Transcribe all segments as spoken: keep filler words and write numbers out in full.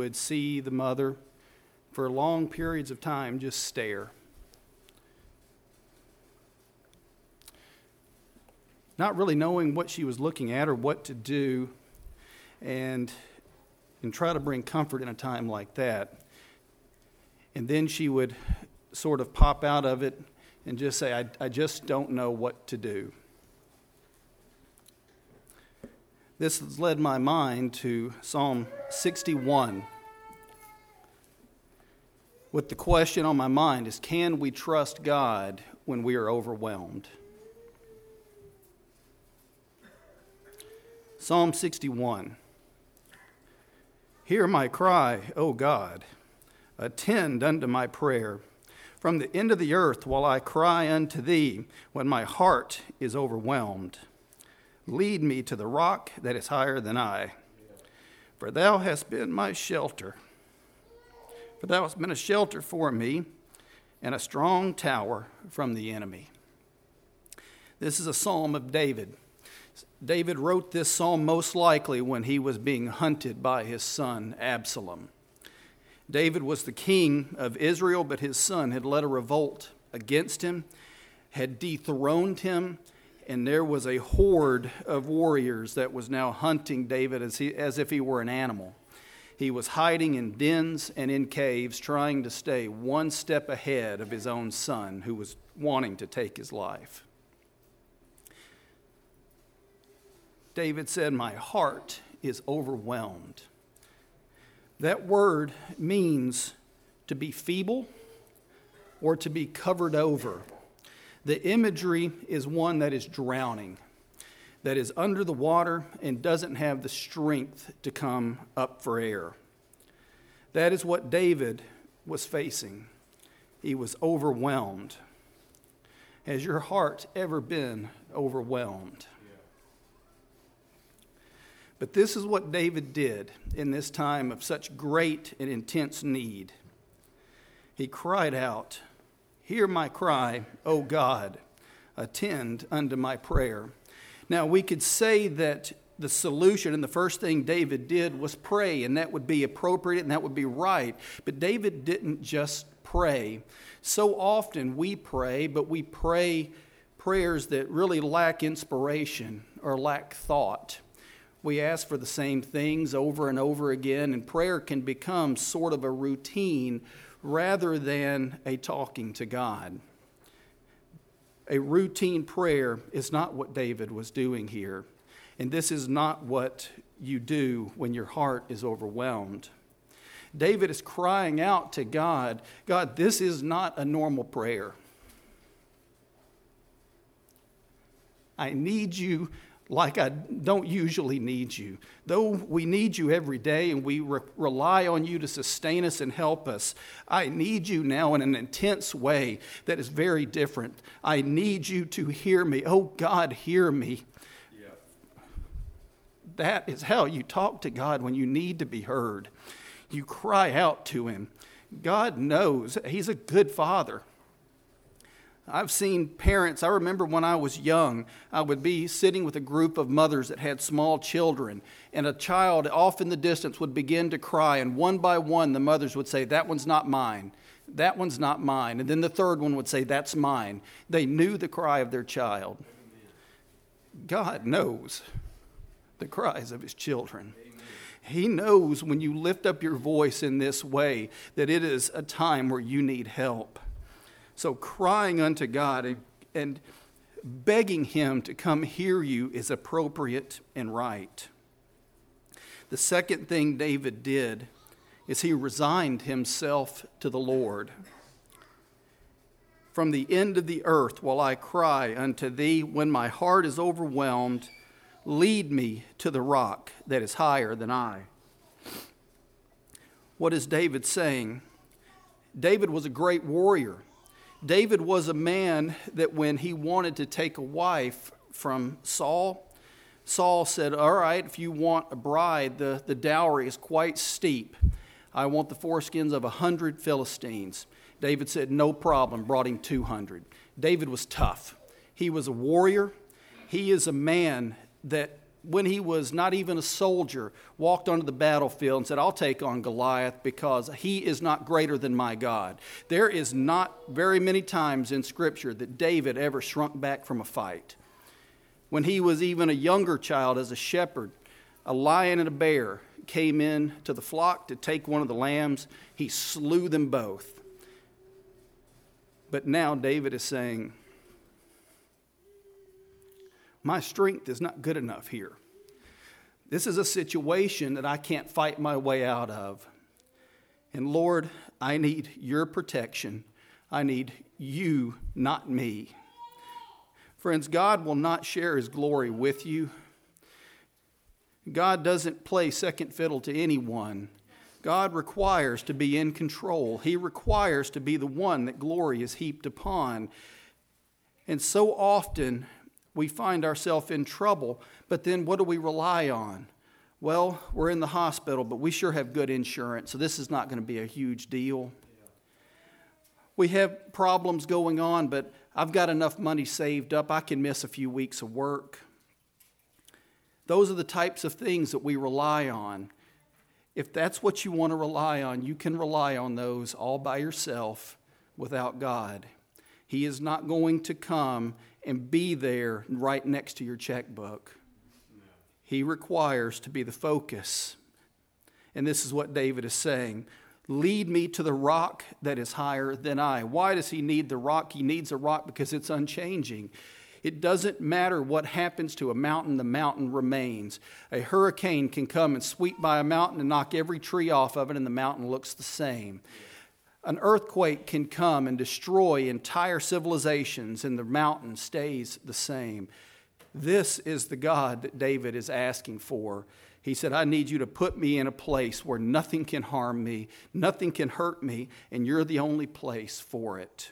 would see the mother for long periods of time just stare. Not really knowing what she was looking at or what to do, and, and try to bring comfort in a time like that. And then she would sort of pop out of it and just say, I, I just don't know what to do. This has led my mind to Psalm sixty-one. With the question on my mind is, can we trust God when we are overwhelmed? Psalm sixty-one. Hear my cry, O God. Attend unto my prayer. From the end of the earth will I cry unto thee when my heart is overwhelmed. Lead me to the rock that is higher than I. For thou hast been my shelter. For thou hast been a shelter for me and a strong tower from the enemy. This is a psalm of David. David wrote this psalm most likely when he was being hunted by his son Absalom. David was the king of Israel, but his son had led a revolt against him, had dethroned him, and there was a horde of warriors that was now hunting David as, he, as if he were an animal. He was hiding in dens and in caves, trying to stay one step ahead of his own son, who was wanting to take his life. David said, my heart is overwhelmed. That word means to be feeble or to be covered over. The imagery is one that is drowning, that is under the water and doesn't have the strength to come up for air. That is what David was facing. He was overwhelmed. Has your heart ever been overwhelmed? But this is what David did in this time of such great and intense need. He cried out, hear my cry, O God, attend unto my prayer. Now we could say that the solution and the first thing David did was pray, and that would be appropriate and that would be right. But David didn't just pray. So often we pray, but we pray prayers that really lack inspiration or lack thought. We ask for the same things over and over again, and prayer can become sort of a routine rather than a talking to God. A routine prayer is not what David was doing here, and this is not what you do when your heart is overwhelmed. David is crying out to God, God, this is not a normal prayer. I need you like I don't usually need you. Though we need you every day and we re- rely on you to sustain us and help us, I need you now in an intense way that is very different. I need you to hear me. Oh, God, hear me. Yeah. That is how you talk to God when you need to be heard. You cry out to him. God knows. He's a good father. I've seen parents, I remember when I was young, I would be sitting with a group of mothers that had small children, and a child off in the distance would begin to cry, and one by one the mothers would say, that one's not mine, that one's not mine, and then the third one would say, that's mine. They knew the cry of their child. God knows the cries of his children. He knows when you lift up your voice in this way that it is a time where you need help. So crying unto God and, and begging him to come hear you is appropriate and right. The second thing David did is he resigned himself to the Lord. From the end of the earth will I cry unto thee when my heart is overwhelmed. Lead me to the rock that is higher than I. What is David saying? David was a great warrior. David was a man that when he wanted to take a wife from Saul, Saul said, all right, if you want a bride, the, the dowry is quite steep. I want the foreskins of a hundred Philistines. David said, no problem, brought him two hundred. David was tough. He was a warrior. He is a man that when he was not even a soldier, walked onto the battlefield and said, I'll take on Goliath because he is not greater than my God. There is not very many times in Scripture that David ever shrunk back from a fight. When he was even a younger child as a shepherd, a lion and a bear came in to the flock to take one of the lambs. He slew them both. But now David is saying, my strength is not good enough here. This is a situation that I can't fight my way out of. And Lord, I need your protection. I need you, not me. Friends, God will not share his glory with you. God doesn't play second fiddle to anyone. God requires to be in control. He requires to be the one that glory is heaped upon. And so often we find ourselves in trouble, but then what do we rely on? Well, we're in the hospital, but we sure have good insurance, so this is not going to be a huge deal. We have problems going on, but I've got enough money saved up, I can miss a few weeks of work. Those are the types of things that we rely on. If that's what you want to rely on, you can rely on those all by yourself without God. He is not going to come and be there right next to your checkbook. He requires to be the focus. And this is what David is saying. Lead me to the rock that is higher than I. Why does he need the rock? He needs a rock because it's unchanging. It doesn't matter what happens to a mountain, the mountain remains. A hurricane can come and sweep by a mountain and knock every tree off of it, and the mountain looks the same. An earthquake can come and destroy entire civilizations, and the mountain stays the same. This is the God that David is asking for. He said, I need you to put me in a place where nothing can harm me, nothing can hurt me, and you're the only place for it.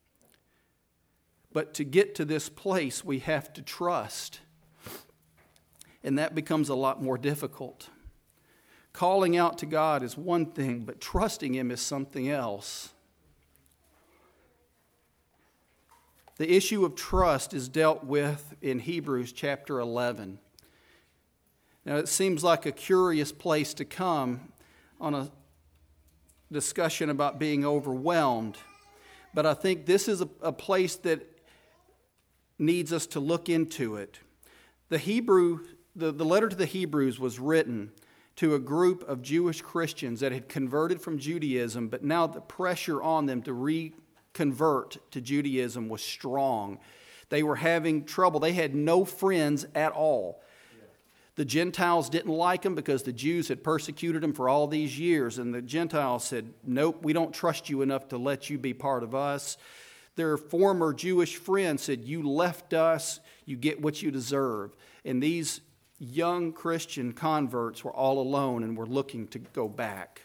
But to get to this place, we have to trust. And that becomes a lot more difficult. Calling out to God is one thing, but trusting him is something else. The issue of trust is dealt with in Hebrews chapter eleven. Now, it seems like a curious place to come on a discussion about being overwhelmed, but I think this is a, a place that needs us to look into it. The Hebrew, the, the letter to the Hebrews was written to a group of Jewish Christians that had converted from Judaism, but now the pressure on them to reconvert to Judaism was strong. They were having trouble. They had no friends at all. The Gentiles didn't like them because the Jews had persecuted them for all these years, and the Gentiles said, nope, we don't trust you enough to let you be part of us. Their former Jewish friends said, you left us, you get what you deserve. And these young Christian converts were all alone and were looking to go back.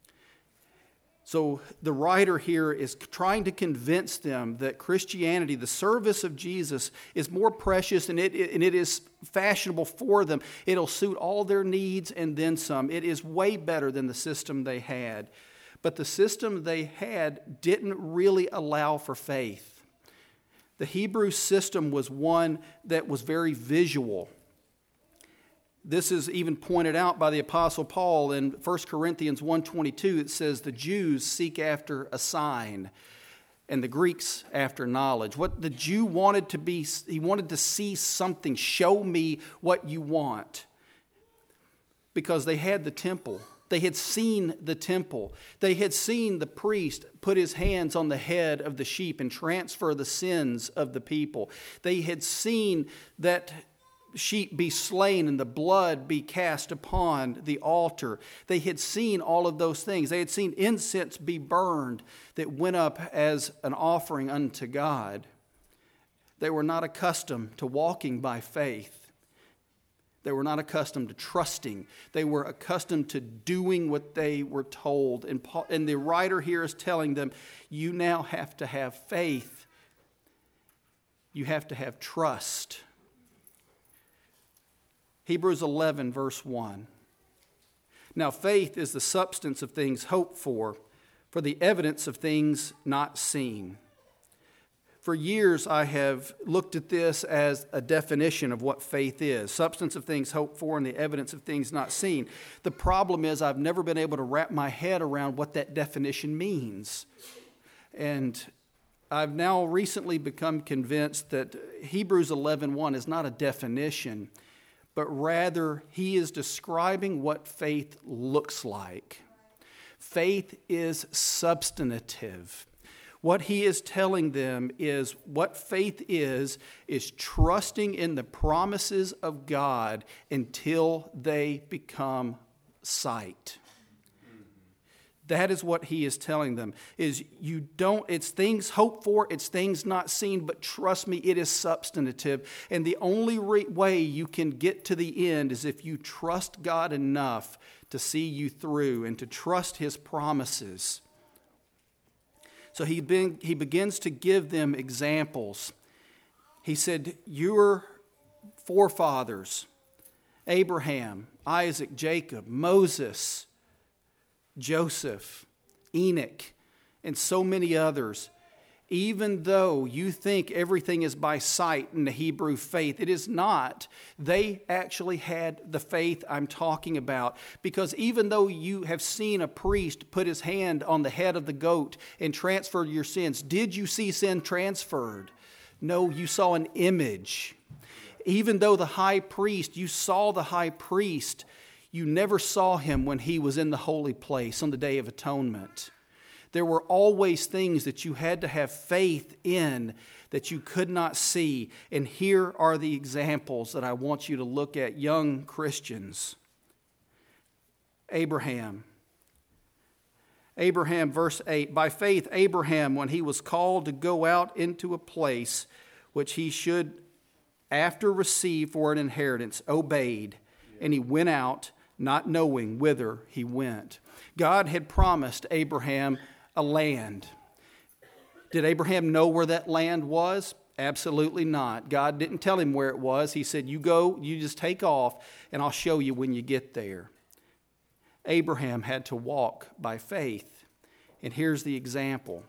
So the writer here is trying to convince them that Christianity, the service of Jesus, is more precious and it, and it is fashionable for them. It'll suit all their needs and then some. It is way better than the system they had. But the system they had didn't really allow for faith. The Hebrew system was one that was very visual. This is even pointed out by the Apostle Paul in First Corinthians one twenty-two. It says the Jews seek after a sign and the Greeks after knowledge. What the Jew wanted to be, he wanted to see something. Show me what you want. Because they had the temple. They had seen the temple. They had seen the priest put his hands on the head of the sheep and transfer the sins of the people. They had seen that sheep be slain and the blood be cast upon the altar. They had seen all of those things. They had seen incense be burned that went up as an offering unto God. They were not accustomed to walking by faith. They were not accustomed to trusting. They were accustomed to doing what they were told. And, Paul, and the writer here is telling them, you now have to have faith. You have to have trust. Hebrews eleven, verse one. Now faith is the substance of things hoped for, for the evidence of things not seen. For years, I have looked at this as a definition of what faith is. Substance of things hoped for and the evidence of things not seen. The problem is I've never been able to wrap my head around what that definition means. And I've now recently become convinced that Hebrews eleven one is not a definition, but rather he is describing what faith looks like. Faith is substantive. What he is telling them is what faith is, is trusting in the promises of God until they become sight. That is what he is telling them, is you don't, it's things hoped for, it's things not seen, but trust me, it is substantive. And the only re- way you can get to the end is if you trust God enough to see you through and to trust his promises. So he, been, he begins to give them examples. He said, your forefathers, Abraham, Isaac, Jacob, Moses, Joseph, Enoch, and so many others, even though you think everything is by sight in the Hebrew faith, it is not. They actually had the faith I'm talking about. Because even though you have seen a priest put his hand on the head of the goat and transfer your sins, did you see sin transferred? No, you saw an image. Even though the high priest, you saw the high priest, you never saw him when he was in the holy place on the Day of Atonement. There were always things that you had to have faith in that you could not see. And here are the examples that I want you to look at, young Christians. Abraham. Abraham, verse eight. By faith, Abraham, when he was called to go out into a place which he should after receive for an inheritance, obeyed. And he went out, not knowing whither he went. God had promised Abraham a land. Did Abraham know where that land was? Absolutely not. God didn't tell him where it was. He said, you go, you just take off, and I'll show you when you get there. Abraham had to walk by faith. And here's the example.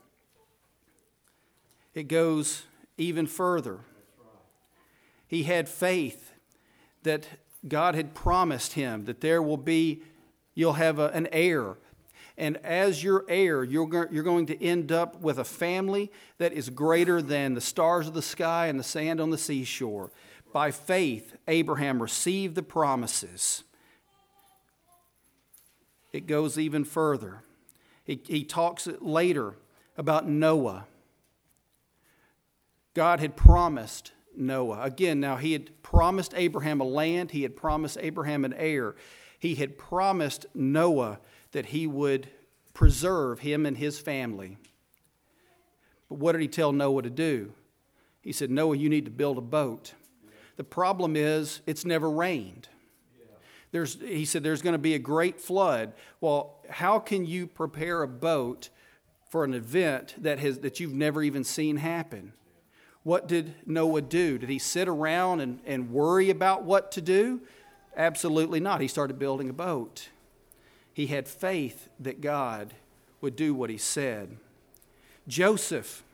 It goes even further. He had faith that God had promised him that there will be, you'll have a, an heir. And as your heir, you're, go- you're going to end up with a family that is greater than the stars of the sky and the sand on the seashore. By faith, Abraham received the promises. It goes even further. He, he talks later about Noah. God had promised Noah. Again, now he had promised Abraham a land. He had promised Abraham an heir. He had promised Noah that he would preserve him and his family. But what did he tell Noah to do? He said, Noah, you need to build a boat. The problem is it's never rained. There's, he said there's going to be a great flood. Well, how can you prepare a boat for an event that has that you've never even seen happen? What did Noah do? Did he sit around and, and worry about what to do? Absolutely not. He started building a boat. He had faith that God would do what he said. Joseph,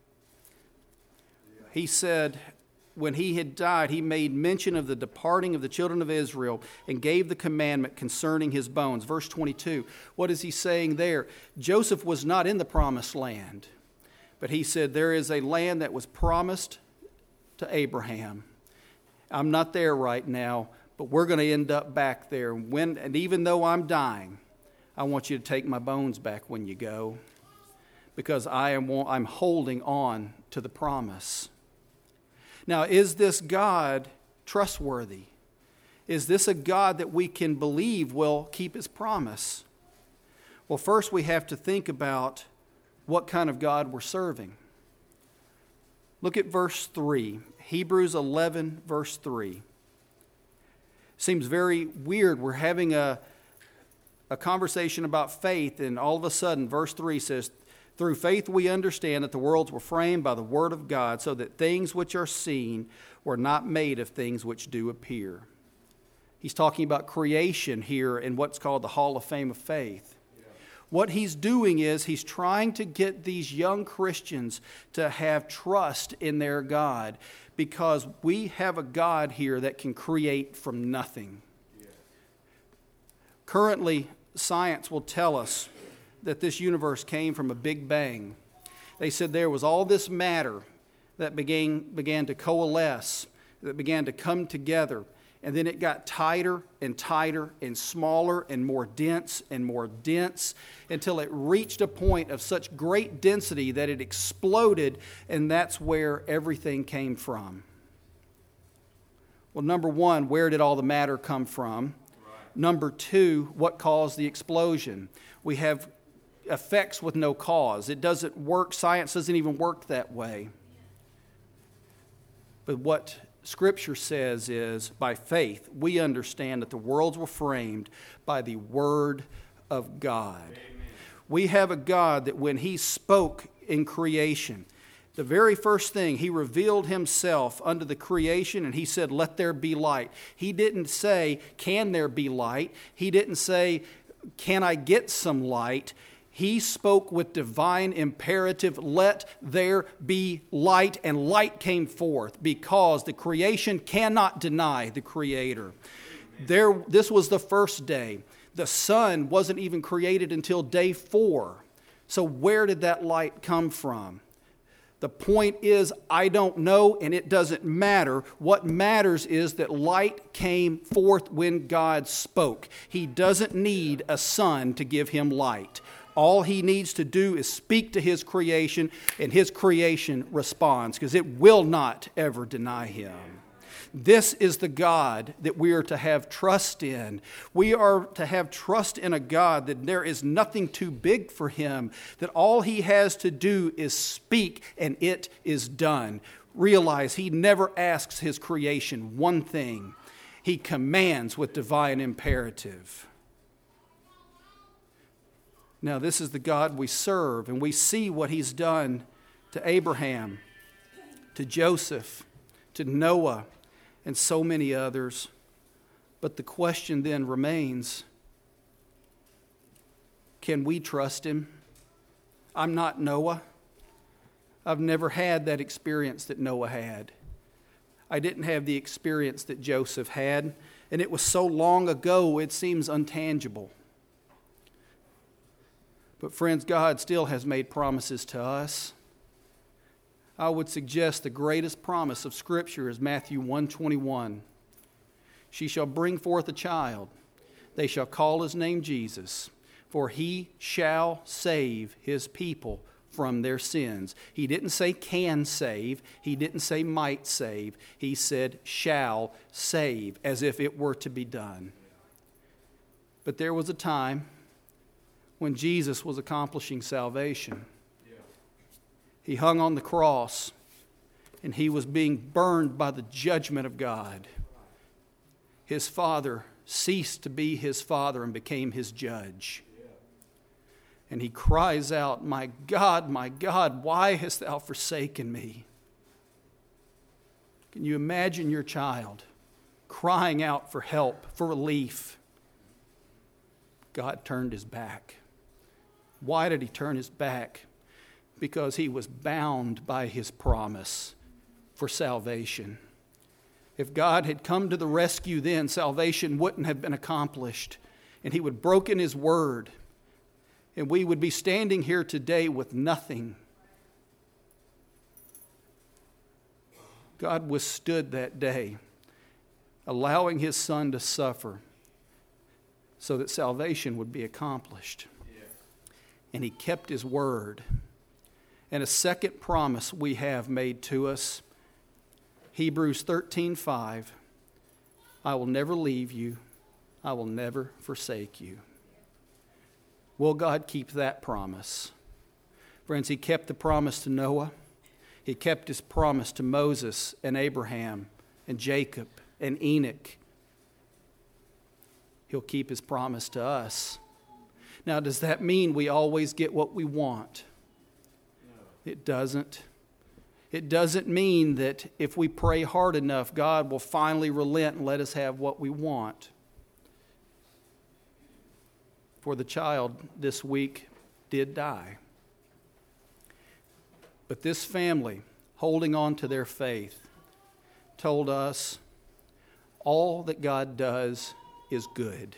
he said when he had died, he made mention of the departing of the children of Israel and gave the commandment concerning his bones. Verse twenty-two, what is he saying there? Joseph was not in the promised land, but he said there is a land that was promised to Abraham. I'm not there right now, but we're going to end up back there. When, and even though I'm dying, I want you to take my bones back when you go, because I am I'm holding on to the promise. Now, is this God trustworthy? Is this a God that we can believe will keep his promise? Well, first we have to think about what kind of God we're serving. Look at verse three, Hebrews eleven, verse three. Seems very weird. We're having a, a conversation about faith, and all of a sudden, verse three says, through faith we understand that the worlds were framed by the word of God, so that things which are seen were not made of things which do appear. He's talking about creation here in what's called the Hall of Fame of Faith. Yeah. What he's doing is he's trying to get these young Christians to have trust in their God, because we have a God here that can create from nothing. Yeah. Currently, science will tell us that this universe came from a big bang. They said there was all this matter that began, began to coalesce, that began to come together, and then it got tighter and tighter and smaller and more dense and more dense until it reached a point of such great density that it exploded, and that's where everything came from. Well, number one, where did all the matter come from? Right. Number two, what caused the explosion? We have effects with no cause. It doesn't work. Science doesn't even work that way. But what Scripture says is, by faith, we understand that the worlds were framed by the Word of God. Amen. We have a God that when He spoke in creation, the very first thing, He revealed Himself unto the creation, and He said, let there be light. He didn't say, can there be light? He didn't say, can I get some light? He spoke with divine imperative, let there be light, and light came forth, because the creation cannot deny the Creator. There, this was the first day. The sun wasn't even created until day four. So where did that light come from? The point is, I don't know, and it doesn't matter. What matters is that light came forth when God spoke. He doesn't need a sun to give Him light. All He needs to do is speak to His creation, and His creation responds, because it will not ever deny Him. This is the God that we are to have trust in. We are to have trust in a God that there is nothing too big for Him, that all He has to do is speak, and it is done. Realize He never asks His creation one thing. He commands with divine imperative. Now, this is the God we serve, and we see what He's done to Abraham, to Joseph, to Noah, and so many others. But the question then remains, can we trust Him? I'm not Noah. I've never had that experience that Noah had. I didn't have the experience that Joseph had, and it was so long ago it seems untangible. But friends, God still has made promises to us. I would suggest the greatest promise of Scripture is Matthew one twenty-one. She shall bring forth a child. They shall call His name Jesus, for He shall save His people from their sins. He didn't say can save. He didn't say might save. He said shall save, as if it were to be done. But there was a time when Jesus was accomplishing salvation. He hung on the cross, and He was being burned by the judgment of God. His Father ceased to be His Father and became His judge. And He cries out, my God, my God, why hast Thou forsaken me? Can you imagine your child crying out for help, for relief? God turned His back. Why did He turn His back? Because He was bound by His promise for salvation. If God had come to the rescue then, salvation wouldn't have been accomplished, and He would have broken His word, and we would be standing here today with nothing. God withstood that day, allowing His Son to suffer so that salvation would be accomplished. And He kept His word. And a second promise we have made to us, Hebrews thirteen five, I will never leave you, I will never forsake you. Will God keep that promise? Friends, He kept the promise to Noah. He kept His promise to Moses and Abraham and Jacob and Enoch. He'll keep His promise to us. Now, does that mean we always get what we want? No. It doesn't. It doesn't mean that if we pray hard enough, God will finally relent and let us have what we want. for the child this week did die. But this family, holding on to their faith, told us all that God does is good.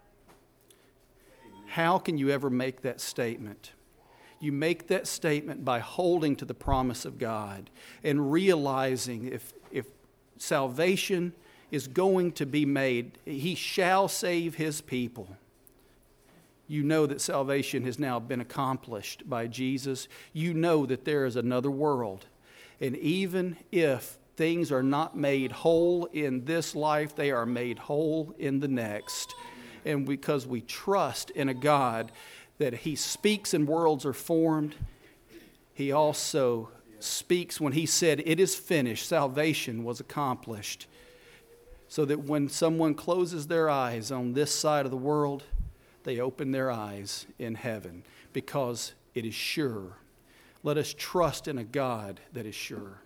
How can you ever make that statement? You make that statement by holding to the promise of God and realizing if, if salvation is going to be made, He shall save His people. You know that salvation has now been accomplished by Jesus. You know that there is another world. And even if things are not made whole in this life, they are made whole in the next. And because we trust in a God that He speaks and worlds are formed, He also speaks when He said, "It is finished," salvation was accomplished. So that when someone closes their eyes on this side of the world, they open their eyes in heaven because it is sure. Let us trust in a God that is sure.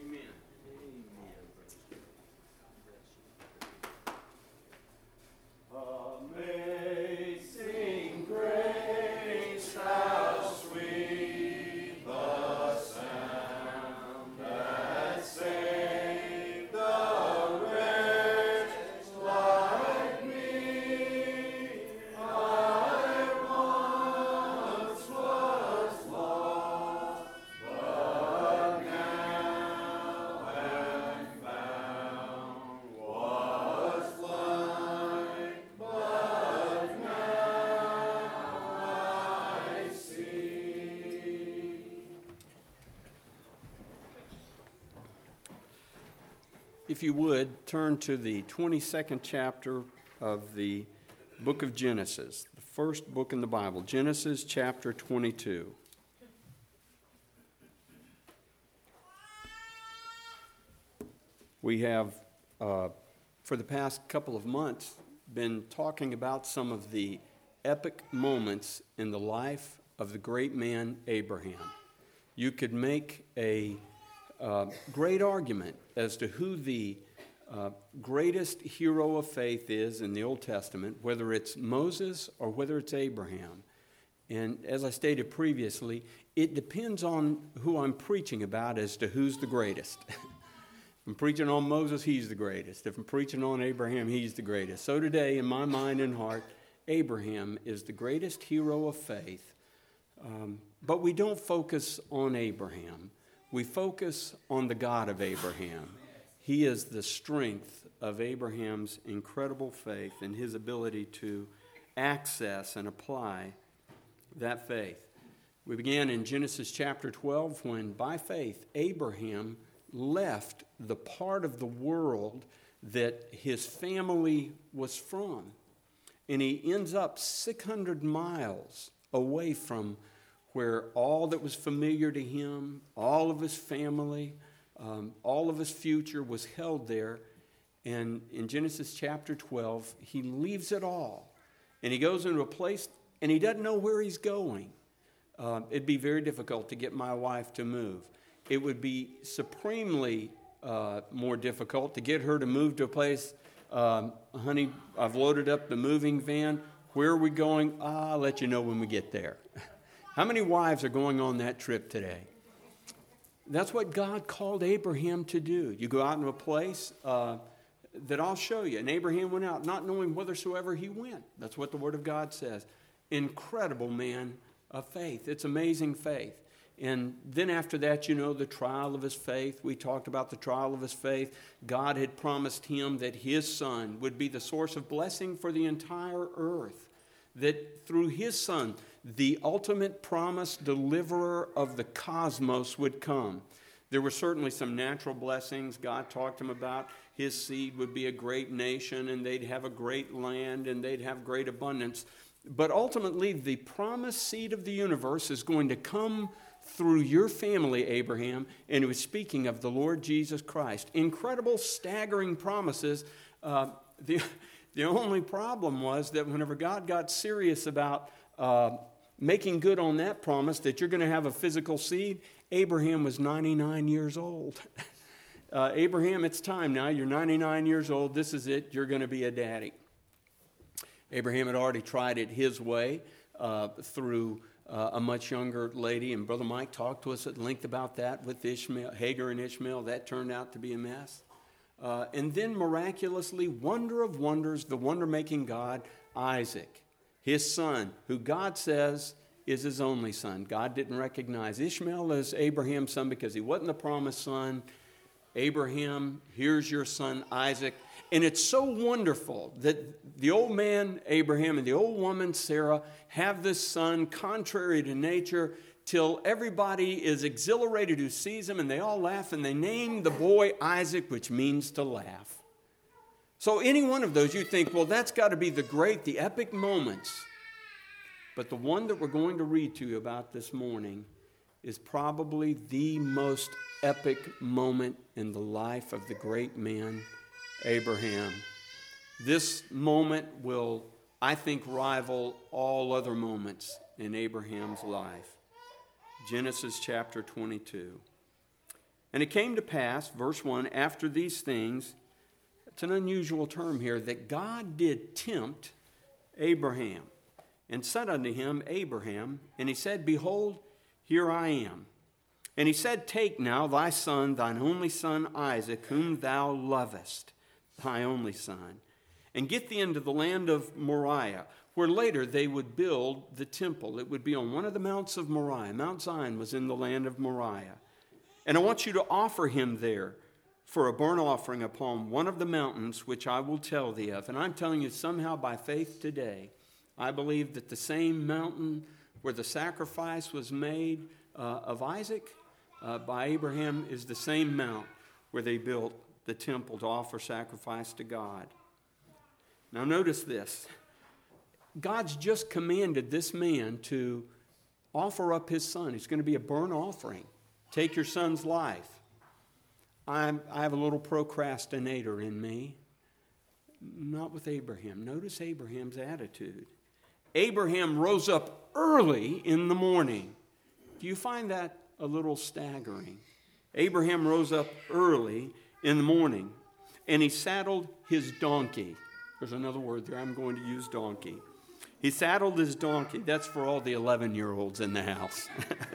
If you would, turn to the twenty-second chapter of the book of Genesis, the first book in the Bible, Genesis chapter twenty-two. We have, uh, for the past couple of months, been talking about some of the epic moments in the life of the great man Abraham. You could make a uh, great argument as to who the uh, greatest hero of faith is in the Old Testament, whether it's Moses or whether it's Abraham. And as I stated previously, it depends on who I'm preaching about as to who's the greatest. If I'm preaching on Moses, he's the greatest. If I'm preaching on Abraham, he's the greatest. So today, in my mind and heart, Abraham is the greatest hero of faith. Um, but we don't focus on Abraham. We focus on the God of Abraham. He is the strength of Abraham's incredible faith and his ability to access and apply that faith. We began in Genesis chapter twelve when, by faith, Abraham left the part of the world that his family was from. And he ends up six hundred miles away from where all that was familiar to him, all of his family, um, all of his future was held there. And in Genesis chapter twelve, he leaves it all. And he goes into a place, and he doesn't know where he's going. Uh, it'd be very difficult to get my wife to move. It would be supremely uh, more difficult to get her to move to a place. Um, honey, I've loaded up the moving van. Where are we going? Ah, I'll let you know when we get there. How many wives are going on that trip today? That's what God called Abraham to do. You go out into a place uh, that I'll show you. And Abraham went out not knowing whithersoever he went. That's what the Word of God says. Incredible man of faith. It's amazing faith. And then after that, you know, the trial of his faith. We talked about the trial of his faith. God had promised him that his son would be the source of blessing for the entire earth. That through his son, the ultimate promised deliverer of the cosmos would come. There were certainly some natural blessings. God talked to him about his seed would be a great nation, and they'd have a great land, and they'd have great abundance. But ultimately, the promised seed of the universe is going to come through your family, Abraham, and he was speaking of the Lord Jesus Christ. Incredible, staggering promises. Uh, the, the only problem was that whenever God got serious about uh, making good on that promise that you're going to have a physical seed, Abraham was ninety-nine years old. uh, Abraham, it's time now. You're ninety-nine years old. This is it. You're going to be a daddy. Abraham had already tried it his way uh, through uh, a much younger lady, and Brother Mike talked to us at length about that with Ishmael, Hagar and Ishmael. That turned out to be a mess. Uh, and then miraculously, wonder of wonders, the wonder-making God, Isaac, his son, who God says is his only son. God didn't recognize Ishmael as Abraham's son because he wasn't the promised son. Abraham, here's your son Isaac. And it's so wonderful that the old man Abraham and the old woman Sarah have this son contrary to nature, till everybody is exhilarated who sees him, and they all laugh, and they name the boy Isaac, which means to laugh. So any one of those, you think, well, that's got to be the great, the epic moments. But the one that we're going to read to you about this morning is probably the most epic moment in the life of the great man, Abraham. This moment will, I think, rival all other moments in Abraham's life. Genesis chapter twenty-two. And it came to pass, verse one, after these things, it's an unusual term here, that God did tempt Abraham, and said unto him, Abraham, and he said, Behold, here I am. And he said, Take now thy son, thine only son Isaac, whom thou lovest, thy only son, and get thee into the land of Moriah, where later they would build the temple. It would be on one of the mounts of Moriah. Mount Zion was in the land of Moriah. And I want you to offer him there for a burnt offering upon one of the mountains which I will tell thee of. And I'm telling you, somehow by faith today, I believe that the same mountain where the sacrifice was made uh, of Isaac uh, by Abraham is the same mount where they built the temple to offer sacrifice to God. Now notice this. God's just commanded this man to offer up his son. It's going to be a burnt offering. Take your son's life. I'm, I have a little procrastinator in me. Not with Abraham. Notice Abraham's attitude. Abraham rose up early in the morning. Do you find that a little staggering? Abraham rose up early in the morning, and he saddled his donkey. There's another word there. I'm going to use donkey. He saddled his donkey. That's for all the eleven-year-olds in the house.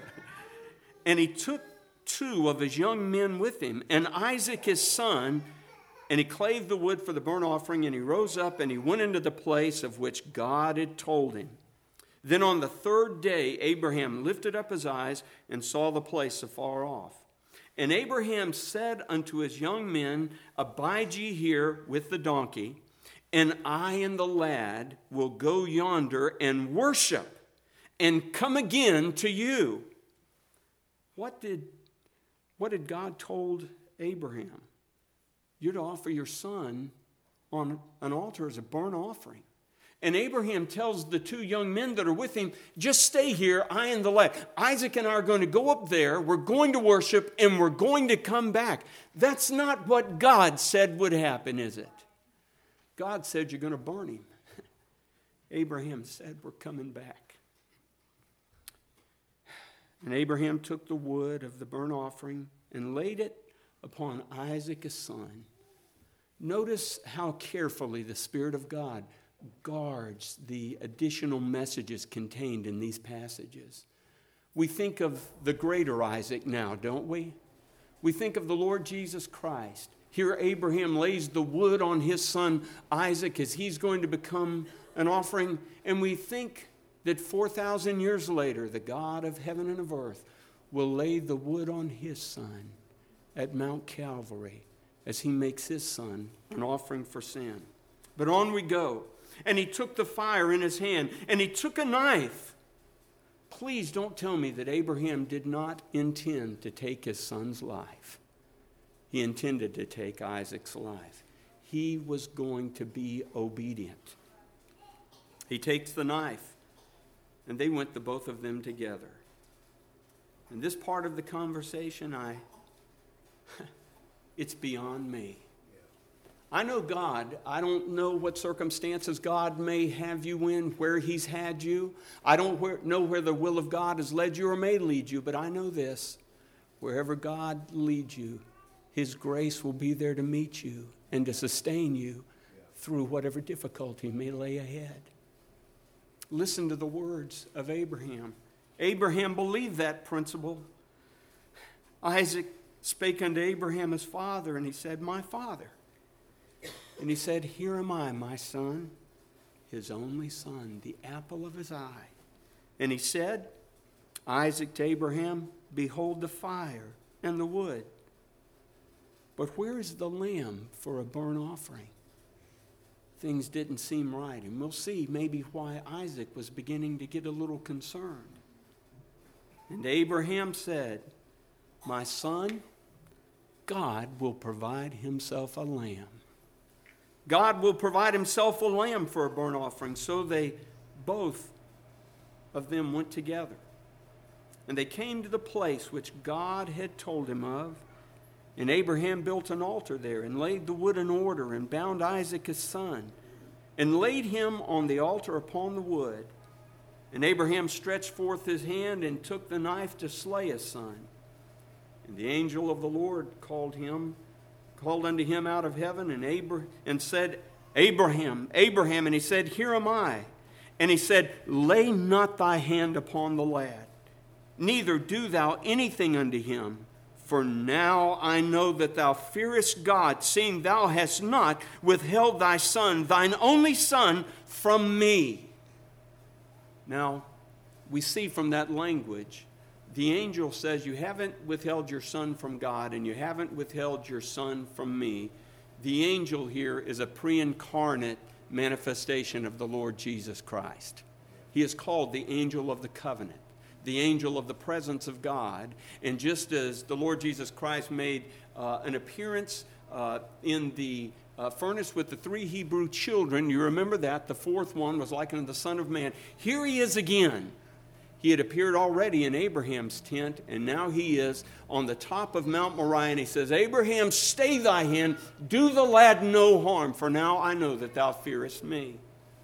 And he took two of his young men with him, and Isaac his son, and he clave the wood for the burnt offering, and he rose up, and he went into the place of which God had told him. Then on the third day, Abraham lifted up his eyes and saw the place afar off. And Abraham said unto his young men, Abide ye here with the donkey, and I and the lad will go yonder and worship and come again to you. What did, what did God told Abraham? You're to offer your son on an altar as a burnt offering. And Abraham tells the two young men that are with him, just stay here, I and the lad. Isaac and I are going to go up there, we're going to worship, and we're going to come back. That's not what God said would happen, is it? God said you're going to burn him. Abraham said we're coming back. And Abraham took the wood of the burnt offering and laid it upon Isaac his son. Notice how carefully the Spirit of God guards the additional messages contained in these passages. We think of the greater Isaac now, don't we? We think of the Lord Jesus Christ. Here Abraham lays the wood on his son Isaac as he's going to become an offering. And we think that four thousand years later, the God of heaven and of earth will lay the wood on his son at Mount Calvary as he makes his son an offering for sin. But on we go. And he took the fire in his hand, and he took a knife. Please don't tell me that Abraham did not intend to take his son's life. He intended to take Isaac's life. He was going to be obedient. He takes the knife, and they went, the both of them together. And this part of the conversation, I, it's beyond me. I know God. I don't know what circumstances God may have you in, where he's had you. I don't know where the will of God has led you or may lead you, but I know this. Wherever God leads you, his grace will be there to meet you and to sustain you through whatever difficulty may lay ahead. Listen to the words of Abraham. Abraham believed that principle. Isaac spake unto Abraham his father, and he said, My father. And he said, Here am I, my son, his only son, the apple of his eye. And he said, Isaac to Abraham, Behold the fire and the wood, but where is the lamb for a burnt offering? Things didn't seem right, and we'll see maybe why Isaac was beginning to get a little concerned. And Abraham said, My son, God will provide himself a lamb. God will provide himself a lamb for a burnt offering. So they both of them went together. And they came to the place which God had told him of. And Abraham built an altar there, and laid the wood in order, and bound Isaac his son, and laid him on the altar upon the wood. And Abraham stretched forth his hand, and took the knife to slay his son. And the angel of the Lord called him, called unto him out of heaven, and Abra- and said, Abraham, Abraham, and he said, Here am I. And he said, Lay not thy hand upon the lad, neither do thou anything unto him. For now I know that thou fearest God, seeing thou hast not withheld thy son, thine only son, from me. Now, we see from that language, the angel says, you haven't withheld your son from God, and you haven't withheld your son from me. The angel here is a pre-incarnate manifestation of the Lord Jesus Christ. He is called the angel of the covenant, the angel of the presence of God. And just as the Lord Jesus Christ made uh, an appearance uh, in the uh, furnace with the three Hebrew children, you remember that, the fourth one was like unto the Son of Man. Here he is again. He had appeared already in Abraham's tent, and now he is on the top of Mount Moriah, and he says, Abraham, stay thy hand, do the lad no harm, for now I know that thou fearest me.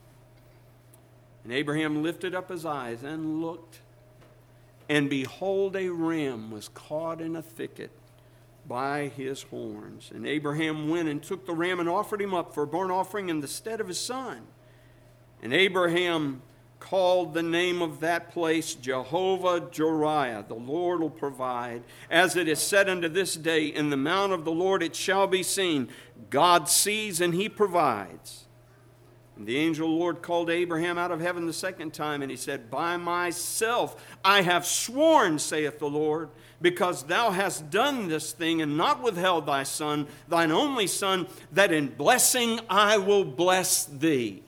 And Abraham lifted up his eyes and looked, and behold, a ram was caught in a thicket by his horns. And Abraham went and took the ram and offered him up for a burnt offering in the stead of his son. And Abraham called the name of that place Jehovah-Jireh, the Lord will provide. As it is said unto this day, in the mount of the Lord it shall be seen. God sees and he provides. And the angel of the Lord called Abraham out of heaven the second time, and he said, By myself I have sworn, saith the Lord, because thou hast done this thing, and not withheld thy son, thine only son, that in blessing I will bless thee.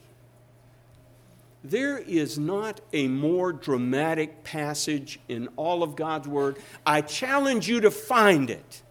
There is not a more dramatic passage in all of God's Word. I challenge you to find it.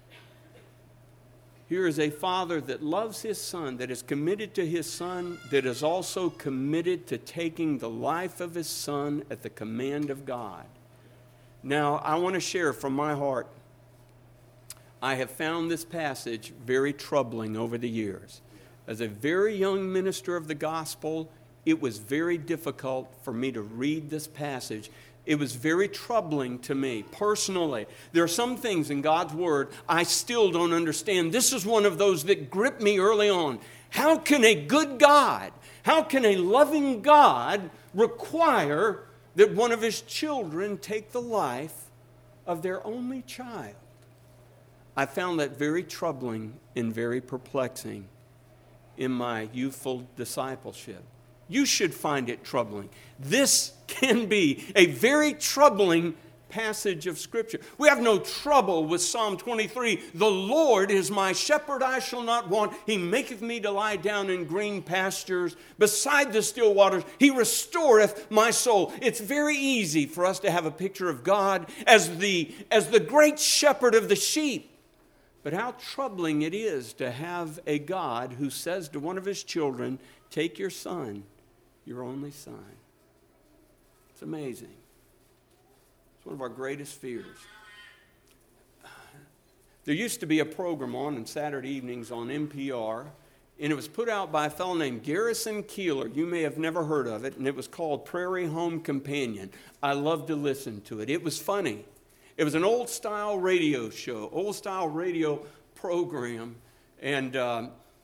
Here is a father that loves his son, that is committed to his son, that is also committed to taking the life of his son at the command of God. Now, I want to share from my heart, I have found this passage very troubling over the years. As a very young minister of the gospel, it was very difficult for me to read this passage. It was very troubling to me personally. There are some things in God's Word I still don't understand. This is one of those that gripped me early on. How can a good God, how can a loving God require that one of his children take the life of their only child? I found that very troubling and very perplexing in my youthful discipleship. You should find it troubling. This can be a very troubling passage of Scripture. We have no trouble with Psalm twenty-three. The Lord is my shepherd, I shall not want. He maketh me to lie down in green pastures. Beside the still waters, he restoreth my soul. It's very easy for us to have a picture of God as the, as the great shepherd of the sheep. But how troubling it is to have a God who says to one of his children, take your son, your only son. It's amazing. It's one of our greatest fears. There used to be a program on on Saturday evenings on N P R, and it was put out by a fellow named Garrison Keillor. You may have never heard of it, and it was called Prairie Home Companion. I loved to listen to it. It was funny. It was an old-style radio show, old-style radio program, and um,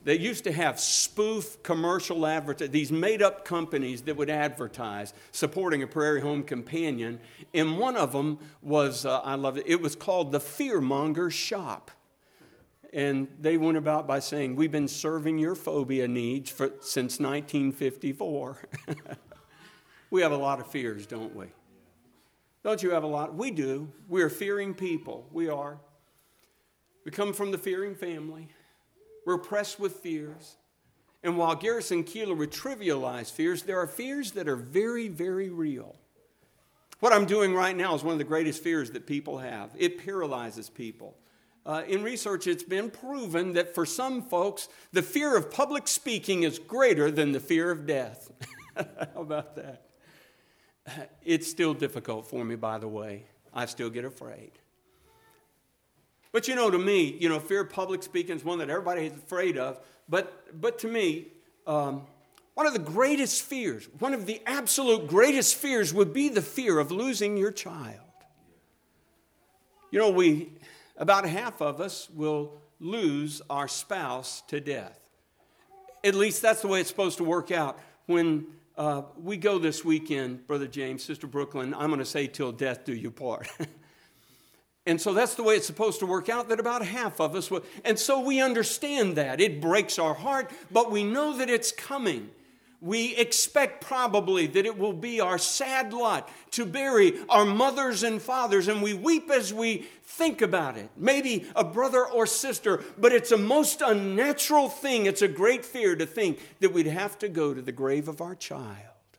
They used to have spoof commercial advertising, these made-up companies that would advertise supporting a Prairie Home Companion. And one of them was, uh, I love it, it was called the Fearmonger Shop. And they went about by saying, we've been serving your phobia needs for, since nineteen fifty-four. We have a lot of fears, don't we? Don't you have a lot? We do. We're fearing people. We are. We come from the fearing family. We're oppressed with fears. And while Garrison Keillor would trivialize fears, there are fears that are very, very real. What I'm doing right now is one of the greatest fears that people have. It paralyzes people. Uh, in research, it's been proven that for some folks, the fear of public speaking is greater than the fear of death. How about that? It's still difficult for me, by the way. I still get afraid. But you know, to me, you know, fear of public speaking is one that everybody is afraid of. But, but to me, um, one of the greatest fears, one of the absolute greatest fears would be the fear of losing your child. You know, we, about half of us will lose our spouse to death. At least that's the way it's supposed to work out. When uh, we go this weekend, Brother James, Sister Brooklyn, I'm going to say till death do you part. And so that's the way it's supposed to work out, that about half of us will. And so we understand that. It breaks our heart, but we know that it's coming. We expect probably that it will be our sad lot to bury our mothers and fathers, and we weep as we think about it. Maybe a brother or sister, but it's a most unnatural thing. It's a great fear to think that we'd have to go to the grave of our child.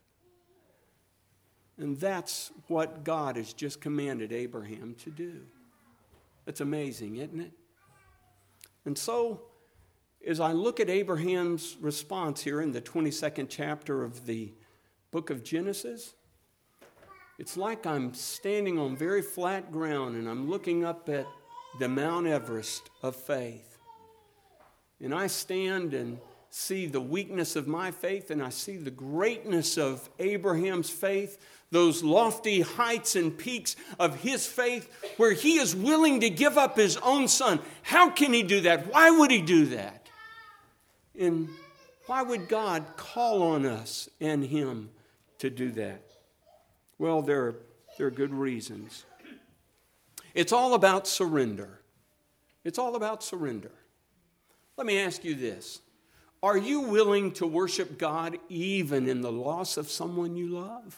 And that's what God has just commanded Abraham to do. It's amazing, isn't it? And so, as I look at Abraham's response here in the twenty-second chapter of the book of Genesis, it's like I'm standing on very flat ground and I'm looking up at the Mount Everest of faith. And I stand and see the weakness of my faith, and I see the greatness of Abraham's faith, those lofty heights and peaks of his faith, where he is willing to give up his own son. How can he do that? Why would he do that? And why would God call on us and him to do that? Well, there are, there are good reasons. It's all about surrender. It's all about surrender. Let me ask you this. Are you willing to worship God even in the loss of someone you love?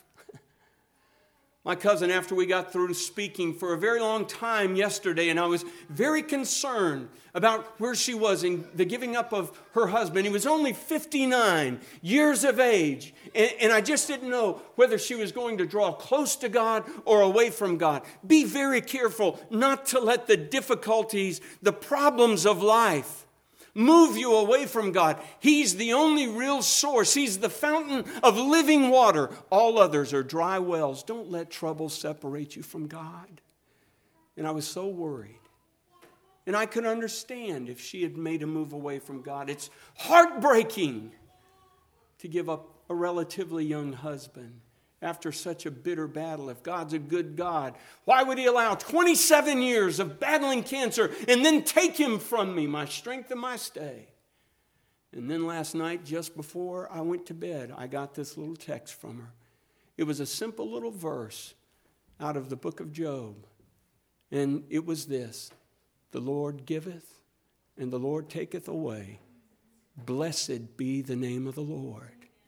My cousin, after we got through speaking for a very long time yesterday, and I was very concerned about where she was in the giving up of her husband. He was only fifty-nine years of age, and, and I just didn't know whether she was going to draw close to God or away from God. Be very careful not to let the difficulties, the problems of life, move you away from God. He's the only real source. He's the fountain of living water. All others are dry wells. Don't let trouble separate you from God. And I was so worried. And I could understand if she had made a move away from God. It's heartbreaking to give up a relatively young husband after such a bitter battle. If God's a good God, why would he allow twenty-seven years of battling cancer and then take him from me, my strength and my stay? And then last night, just before I went to bed, I got this little text from her. It was a simple little verse out of the book of Job. And it was this: the Lord giveth and the Lord taketh away. Blessed be the name of the Lord.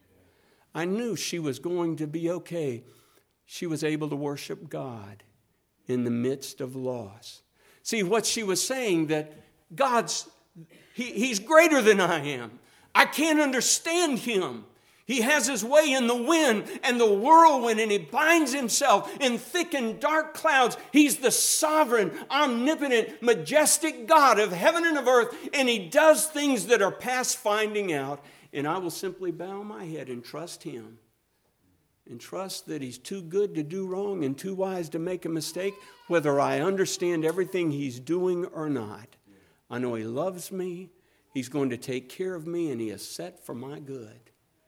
I knew she was going to be okay. She was able to worship God in the midst of loss. See, what she was saying, that God's, he, He's greater than I am. I can't understand Him. He has His way in the wind and the whirlwind, and He binds Himself in thick and dark clouds. He's the sovereign, omnipotent, majestic God of heaven and of earth, and He does things that are past finding out. And I will simply bow my head and trust Him. And trust that He's too good to do wrong and too wise to make a mistake, whether I understand everything He's doing or not. I know He loves me. He's going to take care of me, and He is set for my good.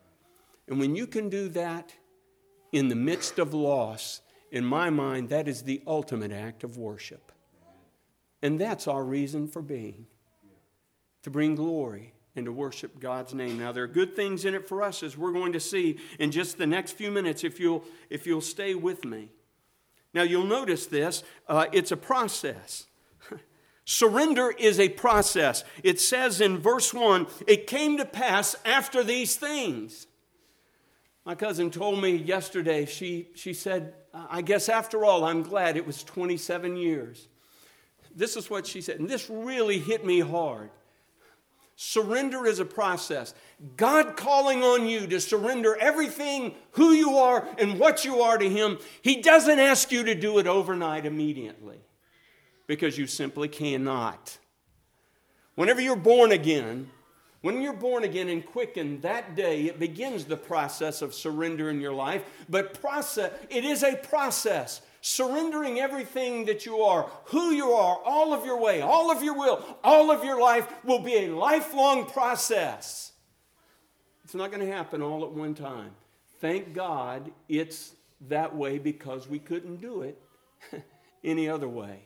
And when you can do that in the midst of loss, in my mind, that is the ultimate act of worship. And that's our reason for being, to bring glory and to worship God's name. Now, there are good things in it for us, as we're going to see in just the next few minutes, if you'll, if you'll stay with me. Now, you'll notice this. Uh, it's a process. Surrender is a process. It says in verse one, it came to pass after these things. My cousin told me yesterday, she, she said, I guess after all, I'm glad it was twenty-seven years. This is what she said, and this really hit me hard. Surrender is a process. God calling on you to surrender everything, who you are and what you are to Him. He doesn't ask you to do it overnight immediately, because you simply cannot. Whenever you're born again, when you're born again and quickened that day, it begins the process of surrender in your life. But process, it is a process. Surrendering everything that you are, who you are, all of your way, all of your will, all of your life will be a lifelong process. It's not going to happen all at one time. Thank God it's that way, because we couldn't do it any other way.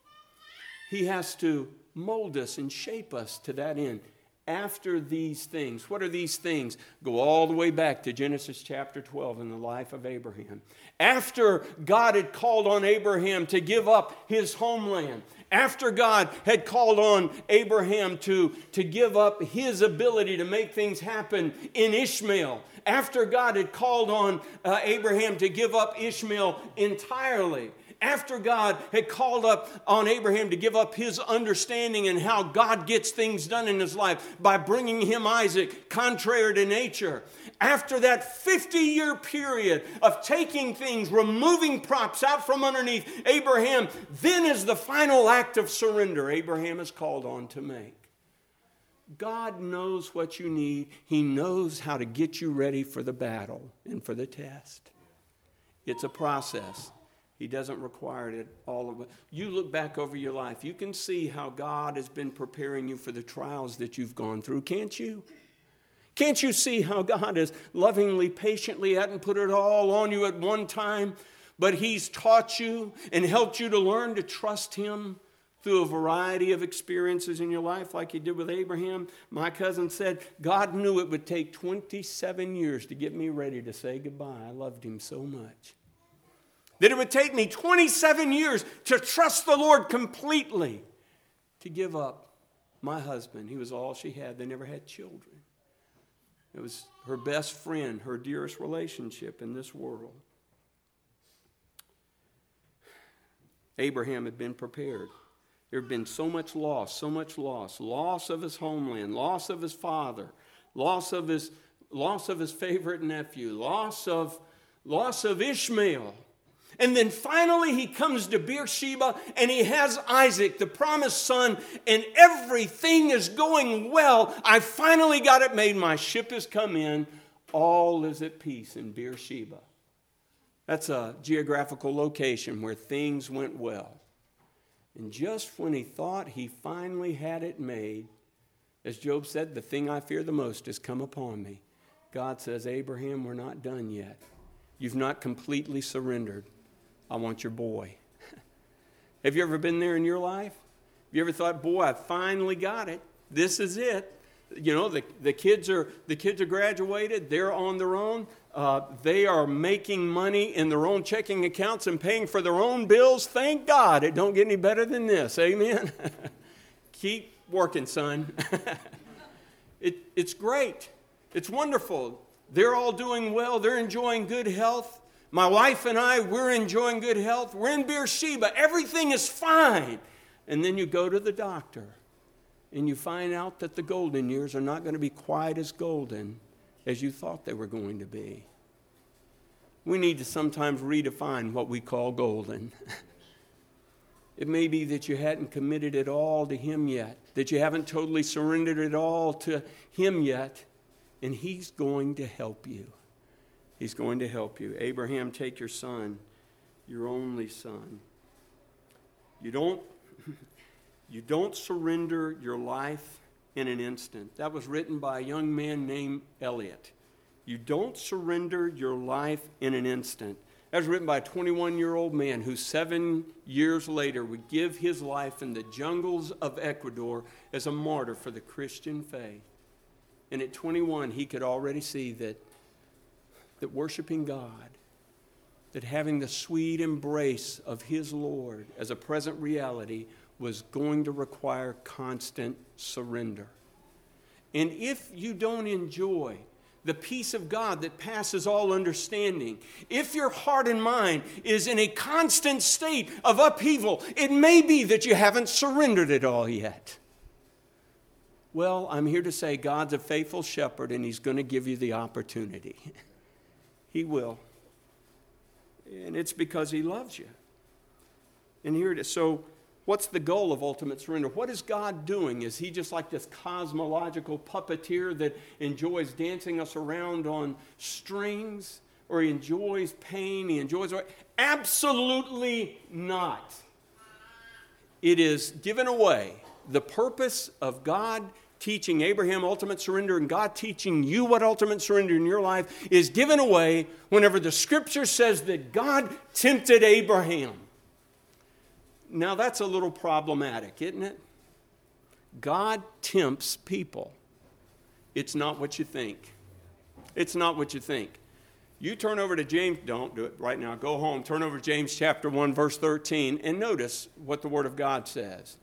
He has to mold us and shape us to that end. After these things, what are these things? Go all the way back to Genesis chapter twelve in the life of Abraham. After God had called on Abraham to give up his homeland, after God had called on Abraham to, to give up his ability to make things happen in Ishmael, after God had called on uh, Abraham to give up Ishmael entirely, after God had called up on Abraham to give up his understanding and how God gets things done in his life by bringing him Isaac, contrary to nature. After that fifty-year period of taking things, removing props out from underneath Abraham, then is the final act of surrender Abraham is called on to make. God knows what you need. He knows how to get you ready for the battle and for the test. It's a process. He doesn't require it all of it. You look back over your life, you can see how God has been preparing you for the trials that you've gone through, can't you? Can't you see how God has lovingly, patiently, hadn't put it all on you at one time, but He's taught you and helped you to learn to trust Him through a variety of experiences in your life, like He did with Abraham? My cousin said, God knew it would take twenty-seven years to get me ready to say goodbye. I loved Him so much. That it would take me twenty-seven years to trust the Lord completely, to give up my husband. He was all she had. They never had children. It was her best friend, her dearest relationship in this world. Abraham had been prepared. There had been so much loss, so much loss. Loss of his homeland, loss of his father, loss of his, loss of his favorite nephew, loss of, loss of Ishmael. And then finally he comes to Beersheba and he has Isaac, the promised son, and everything is going well. I finally got it made. My ship has come in. All is at peace in Beersheba. That's a geographical location where things went well. And just when he thought he finally had it made, as Job said, the thing I fear the most has come upon me. God says, Abraham, we're not done yet. You've not completely surrendered. I want your boy. Have you ever been there in your life? Have you ever thought, boy, I finally got it. This is it. You know, the, the kids are the kids are graduated. They're on their own. Uh, they are making money in their own checking accounts and paying for their own bills. Thank God it don't get any better than this. Amen? Keep working, son. it, it's great. It's wonderful. They're all doing well. They're enjoying good health. My wife and I, we're enjoying good health. We're in Beersheba. Everything is fine. And then you go to the doctor and you find out that the golden years are not going to be quite as golden as you thought they were going to be. We need to sometimes redefine what we call golden. It may be that you hadn't committed it all to Him yet, that you haven't totally surrendered it all to Him yet, and He's going to help you. He's going to help you. Abraham, take your son, your only son. You don't, you don't surrender your life in an instant. That was written by a young man named Elliot. You don't surrender your life in an instant. That was written by a twenty-one-year-old man who seven years later would give his life in the jungles of Ecuador as a martyr for the Christian faith. And at twenty-one, he could already see that, that worshiping God, that having the sweet embrace of his Lord as a present reality was going to require constant surrender. And if you don't enjoy the peace of God that passes all understanding, if your heart and mind is in a constant state of upheaval, it may be that you haven't surrendered it all yet. Well, I'm here to say God's a faithful shepherd, and he's going to give you the opportunity. He will. And it's because he loves you. And here it is. So what's the goal of ultimate surrender? What is God doing? Is he just like this cosmological puppeteer that enjoys dancing us around on strings? Or he enjoys pain? He enjoys... Absolutely not. It is given away. The purpose of God teaching Abraham ultimate surrender and God teaching you what ultimate surrender in your life is given away whenever the scripture says that God tempted Abraham. Now that's a little problematic, isn't it? God tempts people. It's not what you think. It's not what you think. You turn over to James, don't do it right now, go home, turn over to James chapter one, verse thirteen, and notice what the Word of God says.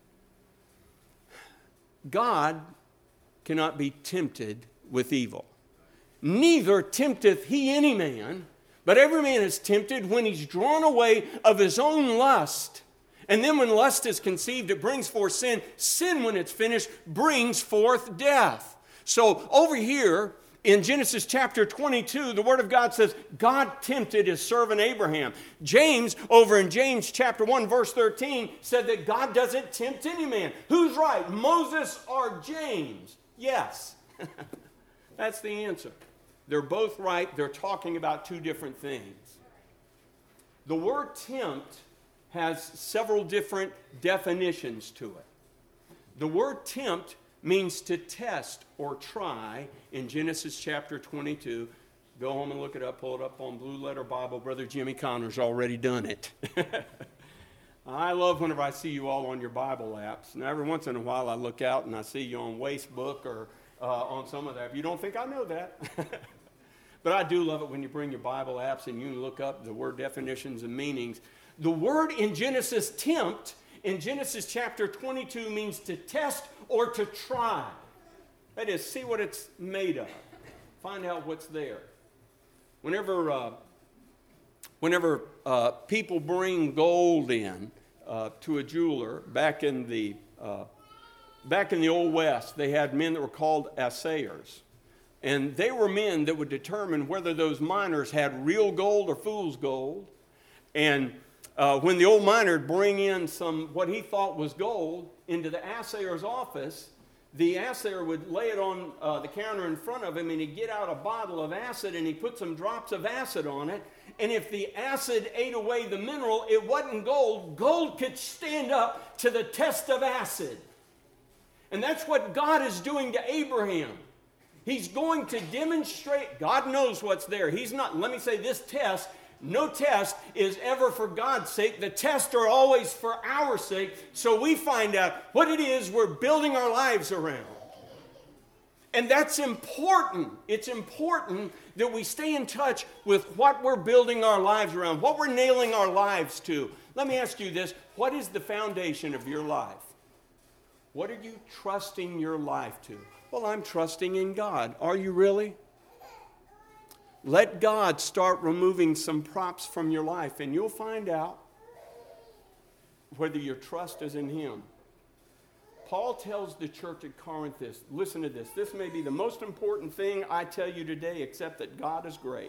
God cannot be tempted with evil. Neither tempteth he any man, but every man is tempted when he's drawn away of his own lust. And then when lust is conceived, it brings forth sin. Sin, when it's finished, brings forth death. So over here in Genesis chapter twenty-two, the Word of God says, God tempted his servant Abraham. James, over in James chapter one, verse thirteen, said that God doesn't tempt any man. Who's right, Moses or James? Yes. That's the answer. They're both right. They're talking about two different things. The word tempt has several different definitions to it. The word tempt means to test or try in Genesis chapter twenty-two. Go home and look it up. Pull it up on Blue Letter Bible. Brother Jimmy Connor's already done it. I love whenever I see you all on your Bible apps. Now, every once in a while I look out and I see you on Wastebook or uh, on some of that. You don't think I know that. But I do love it when you bring your Bible apps and you look up the word definitions and meanings. The word in Genesis, tempt, in Genesis chapter twenty-two means to test or to try. That is, see what it's made of. Find out what's there. Whenever uh, whenever uh, people bring gold in uh, to a jeweler, back in the uh, back in the Old West, they had men that were called assayers. And they were men that would determine whether those miners had real gold or fool's gold. And uh, when the old miner would bring in some, what he thought was gold, into the assayer's office, the assayer would lay it on uh, the counter in front of him, and he'd get out a bottle of acid, and he'd put some drops of acid on it. And if the acid ate away the mineral, it wasn't gold. Gold could stand up to the test of acid. And that's what God is doing to Abraham. He's going to demonstrate, God knows what's there. He's not, let me say this test, no test is ever for God's sake. The tests are always for our sake, so we find out what it is we're building our lives around. And that's important. It's important that we stay in touch with what we're building our lives around, what we're nailing our lives to. Let me ask you this. What is the foundation of your life? What are you trusting your life to? Well, I'm trusting in God. Are you really? Let God start removing some props from your life, and you'll find out whether your trust is in Him. Paul tells the church at Corinth this. Listen to this. This may be the most important thing I tell you today, except that God is great.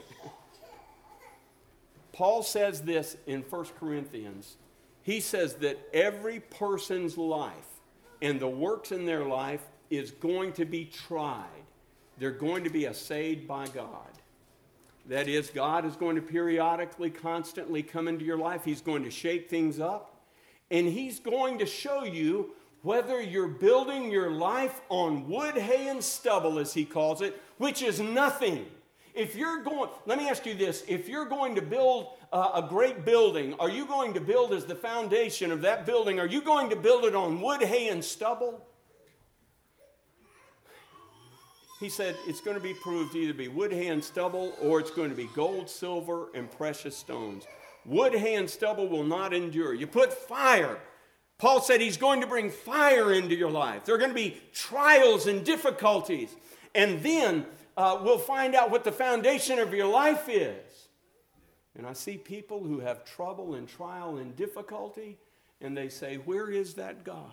Paul says this in First Corinthians. He says that every person's life and the works in their life is going to be tried. They're going to be assayed by God. That is, God is going to periodically, constantly come into your life. He's going to shake things up. And He's going to show you whether you're building your life on wood, hay, and stubble, as He calls it, which is nothing. If you're going, let me ask you this. If you're going to build uh, a great building, are you going to build as the foundation of that building, are you going to build it on wood, hay, and stubble? he said, it's going to be proved to either be wood, hay, and stubble, or it's going to be gold, silver, and precious stones. Wood, hay, and stubble will not endure. You put fire. Paul said he's going to bring fire into your life. There are going to be trials and difficulties. And then uh, we'll find out what the foundation of your life is. And I see people who have trouble and trial and difficulty, and they say, where is that God?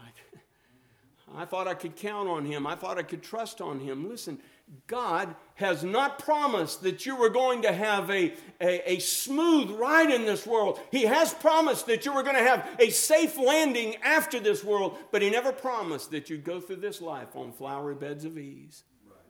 I thought I could count on him. I thought I could trust on him. Listen, God has not promised that you were going to have a, a, a smooth ride in this world. He has promised that you were going to have a safe landing after this world, but he never promised that you'd go through this life on flowery beds of ease.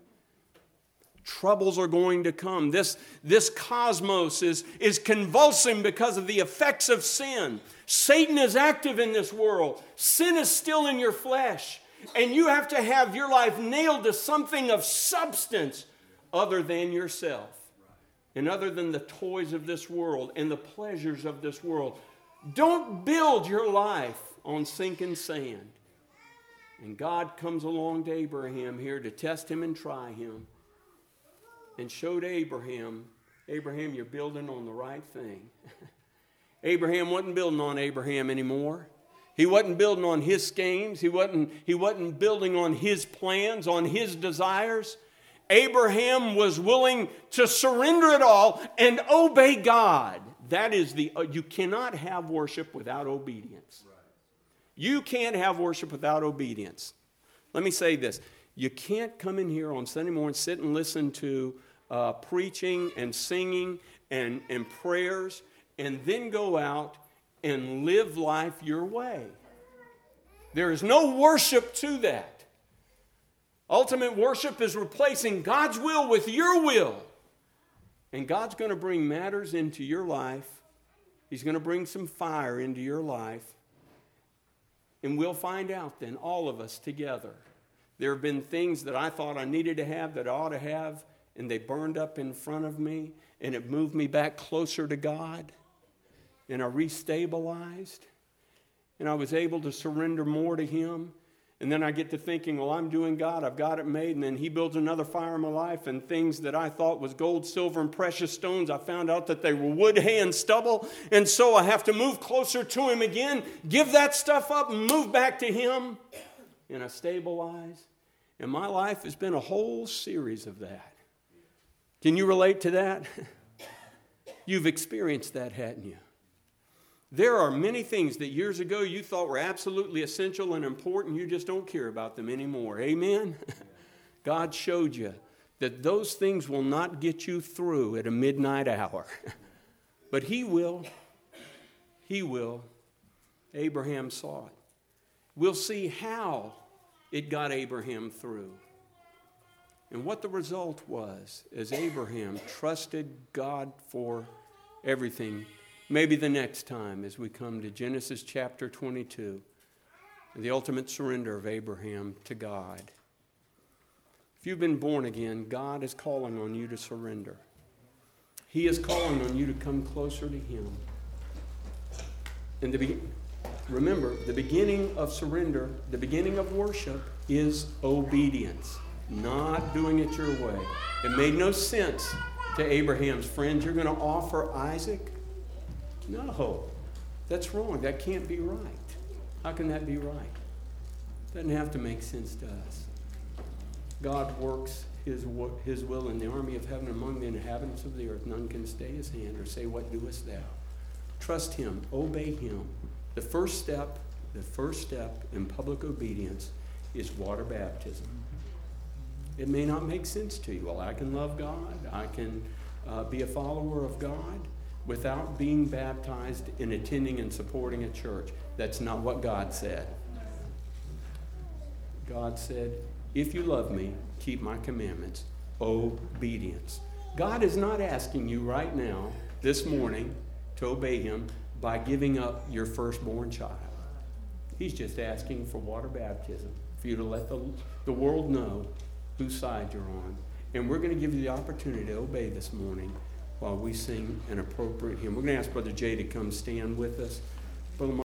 Troubles are going to come. This, this cosmos is, is convulsing because of the effects of sin. Satan is active in this world. Sin is still in your flesh. And you have to have your life nailed to something of substance other than yourself. And other than the toys of this world and the pleasures of this world. Don't build your life on sinking sand. And God comes along to Abraham here to test him and try him. And showed Abraham, Abraham, you're building on the right thing. Abraham wasn't building on Abraham anymore. He wasn't building on his schemes. He wasn't, he wasn't building on his plans, on his desires. Abraham was willing to surrender it all and obey God. That is the, you cannot have worship without obedience. You can't have worship without obedience. Let me say this. You can't come in here on Sunday morning, sit and listen to uh, preaching and singing and, and prayers, and then go out and live life your way. There is no worship to that. Ultimate worship is replacing God's will with your will. And God's going to bring matters into your life. He's going to bring some fire into your life. And we'll find out then, all of us together. There have been things that I thought I needed to have that I ought to have, and they burned up in front of me, and it moved me back closer to God, and I restabilized, and I was able to surrender more to Him. And then I get to thinking, well, I'm doing God, I've got it made, and then He builds another fire in my life, and things that I thought was gold, silver, and precious stones, I found out that they were wood, hay, and stubble, and so I have to move closer to Him again, give that stuff up, and move back to Him, and I stabilize. And my life has been a whole series of that. Can you relate to that? You've experienced that, hadn't you? There are many things that years ago you thought were absolutely essential and important. You just don't care about them anymore. Amen? God showed you that those things will not get you through at a midnight hour. But He will. He will. Abraham saw it. We'll see how it got Abraham through. And what the result was as Abraham trusted God for everything. Maybe the next time as we come to Genesis chapter twenty-two, and the ultimate surrender of Abraham to God. If you've been born again, God is calling on you to surrender. He is calling on you to come closer to Him. And the be- remember, the beginning of surrender, the beginning of worship is obedience, not doing it your way. It made no sense to Abraham's friends. You're going to offer Isaac? No, that's wrong. That can't be right. How can that be right? Doesn't have to make sense to us. God works his, his will in the army of heaven among the inhabitants of the earth. None can stay His hand or say, what doest thou? Trust Him. Obey Him. The first step, the first step in public obedience is water baptism. It may not make sense to you. Well, I can love God. I can uh, be a follower of God without being baptized and attending and supporting a church. That's not what God said. God said, if you love me, keep my commandments. Obedience. God is not asking you right now, this morning, to obey Him by giving up your firstborn child. He's just asking for water baptism, for you to let the, the world know whose side you're on. And we're going to give you the opportunity to obey this morning while we sing an appropriate hymn. We're going to ask Brother Jay to come stand with us. Brother